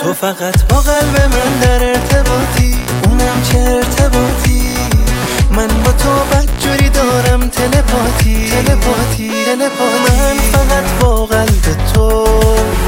تو فقط با قلب من در ارتباطی، اونم چه ارتباطی. من با تو بدجوری دارم تلپاتی. من فقط با قلب تو